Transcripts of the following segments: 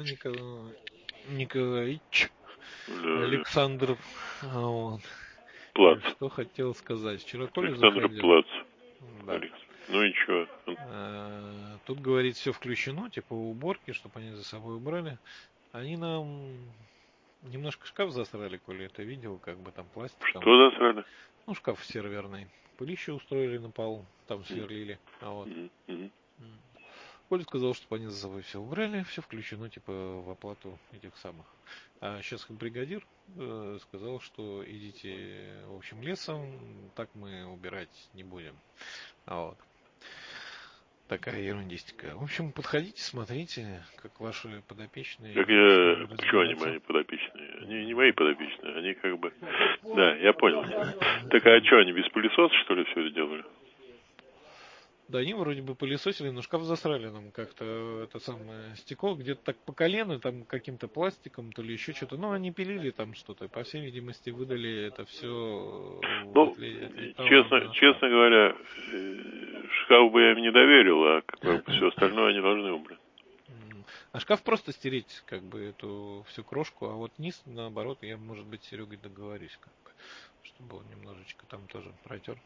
Николаевич Да. Александр. Вот. Плац. Что хотел сказать. Вчера Коля Александр заходил. Плац. Да. Ну и что? Тут, говорит, все включено, типа уборки, чтобы они за собой убрали. Они нам немножко шкаф засрали, Коля это видел, как бы там пластиком. Что засрали? Ну, шкаф серверный. Пылище устроили на полу, там сверлили. А вот. Коля сказал, чтобы они за собой все убрали, все включено, типа, в оплату этих самых. А сейчас бригадир сказал, что идите, в общем, лесом, так мы убирать не будем. А вот. Такая ерундистика. В общем, подходите, смотрите, как ваши подопечные. Как почему они мои подопечные? Они не мои подопечные, они как бы... Да, я понял. Так а что, они без пылесоса, что ли, все это делали? Да, они вроде бы пылесосили, но шкаф засрали нам как-то это самое стекло, где-то так по колено, там каким-то пластиком, то ли еще что-то. Ну, они пилили там что-то, по всей видимости, выдали это все. Ну, честно говоря, шкаф бы я им не доверил, а как бы все остальное они должны убрать. А шкаф просто стереть, как бы, эту всю крошку, а вот низ, наоборот, я, может быть, с Серегой договорюсь, как бы, чтобы он немножечко там тоже протер.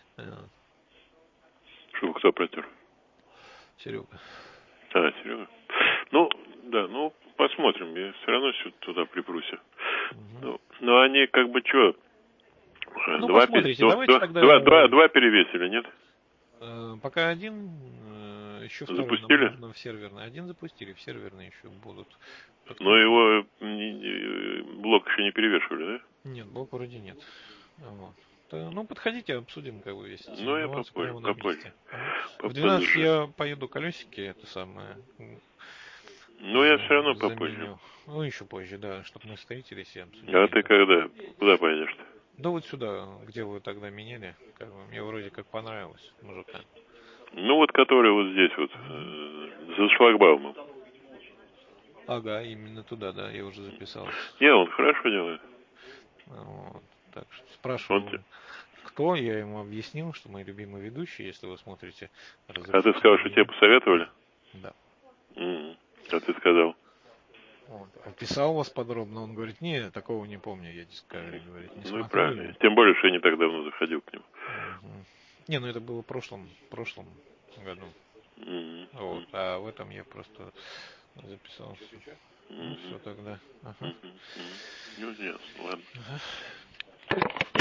Чтобы кто протер? Серега. Серега. Ну, да, ну, посмотрим. Я все равно туда припрусь. Ну, они как бы что? Ну, посмотрите, давайте тогда... Два перевесили, нет? Пока один, еще второй запустили? нам нужно в серверный. Один запустили, в серверный еще будут. Но его блок еще не перевешивали, да? Нет, блок вроде нет. Вот. Ну, подходите, обсудим, как бы, есть. Ну, я попозже. В 12 я поеду колесики, это самое. Ну, я все равно попозже. Ну, еще позже, да, чтобы мы встретились и обсудили. А ты когда? Куда поедешь-то? Да вот сюда, где вы тогда меняли. Как бы, мне вроде как понравилось, мужика. Ну, вот который вот здесь вот, за шлагбаумом. Ага, именно туда, да, я уже записался. Не, он хорошо делает. Вот, так что спрашивал, кто, я ему объяснил, что мои любимые ведущие, если вы смотрите. А ты сказал, что тебе посоветовали? Да. А ты сказал? Вот. Описал вас подробно, он говорит, не, такого не помню, я Discovery, говорит, не смотрю. Ну и правильно, тем более, что я не так давно заходил к нему. Не, ну это было в прошлом году. Вот, а в этом я просто записался. Ну все тогда. Ну, ясно, ладно.